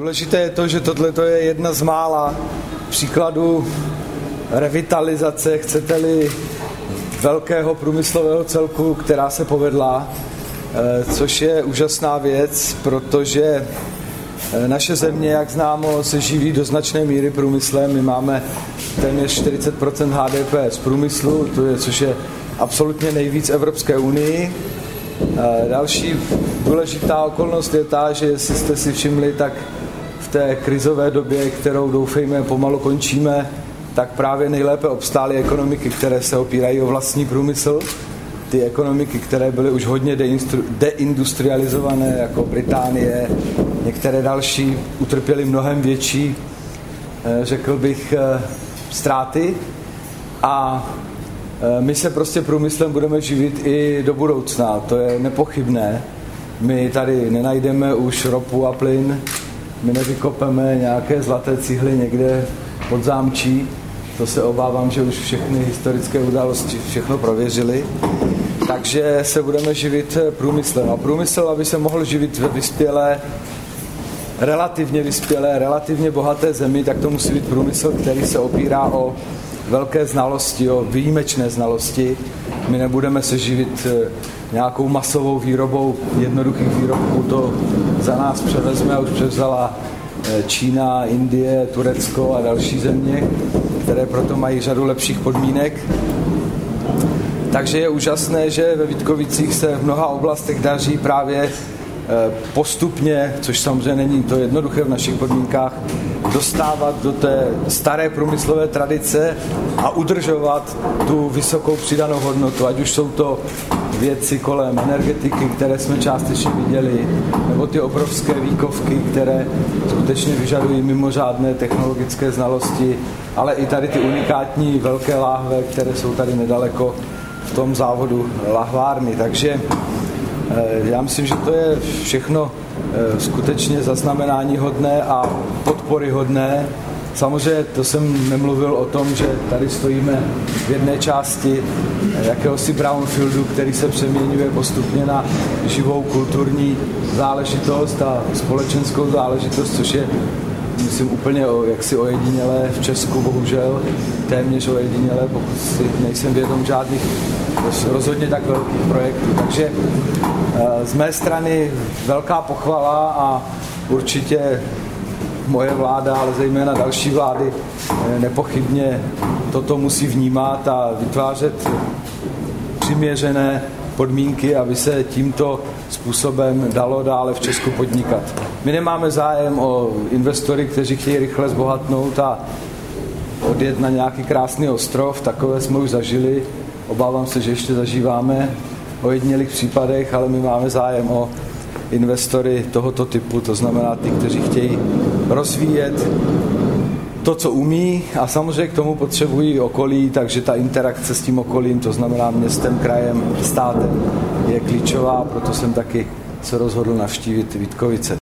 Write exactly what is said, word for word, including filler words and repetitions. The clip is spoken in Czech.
Důležité je to, že tohle je jedna z mála příkladů revitalizace, chcete-li, velkého průmyslového celku, která se povedla, což je úžasná věc, protože naše země, jak známo, se živí do značné míry průmyslem. My máme téměř čtyřicet procent H D P z průmyslu, to je, což je absolutně nejvíc Evropské unii. Další důležitá okolnost je ta, že jestli jste si všimli, tak v té krizové době, kterou doufejme pomalu končíme, tak právě nejlépe obstály ekonomiky, které se opírají o vlastní průmysl. Ty ekonomiky, které byly už hodně deindustrializované, jako Británie, některé další, utrpěly mnohem větší, řekl bych, ztráty. A my se prostě průmyslem budeme živit i do budoucna, to je nepochybné. My tady nenajdeme už ropu a plyn, my nevykopeme nějaké zlaté cihly někde pod zámčí, to se obávám, že už všechny historické události všechno prověřily. Takže se budeme živit průmyslem. A průmysl, aby se mohl živit ve vyspělé, relativně vyspělé, relativně bohaté zemi, tak to musí být průmysl, který se opírá o velké znalosti, o výjimečné znalosti. My nebudeme se živit nějakou masovou výrobou jednoduchých výrobků, to za nás převezme a už převzala Čína, Indie, Turecko a další země, které proto mají řadu lepších podmínek. Takže je úžasné, že ve Vítkovicích se v mnoha oblastech daří právě postupně, což samozřejmě není to jednoduché v našich podmínkách, dostávat do té staré průmyslové tradice a udržovat tu vysokou přidanou hodnotu, ať už jsou to věci kolem energetiky, které jsme částečně viděli, nebo ty obrovské výkovky, které skutečně vyžadují mimořádné technologické znalosti, ale i tady ty unikátní velké láhve, které jsou tady nedaleko v tom závodu lahvárny. Takže já myslím, že to je všechno skutečně zaznamenání hodné a podpory hodné. Samozřejmě to jsem nemluvil o tom, že tady stojíme v jedné části jakéhosi brownfieldu, který se přeměňuje postupně na živou kulturní záležitost a společenskou záležitost, což je, myslím, úplně o, jaksi ojedinělé v Česku, bohužel, téměř ojedinělé, pokud si nejsem vědom žádných rozhodně tak velkých projektů. Takže z mé strany velká pochvala a určitě moje vláda, ale zejména další vlády nepochybně toto musí vnímat a vytvářet přiměřené podmínky, aby se tímto způsobem dalo dále v Česku podnikat. My nemáme zájem o investory, kteří chtějí rychle zbohatnout a odjet na nějaký krásný ostrov, takové jsme už zažili, obávám se, že ještě zažíváme o jednělých případech, ale my máme zájem o investory tohoto typu, to znamená ty, kteří chtějí rozvíjet to, co umí a samozřejmě k tomu potřebují okolí, takže ta interakce s tím okolím, to znamená městem, krajem, státem, je klíčová, proto jsem taky se rozhodl navštívit Vítkovice.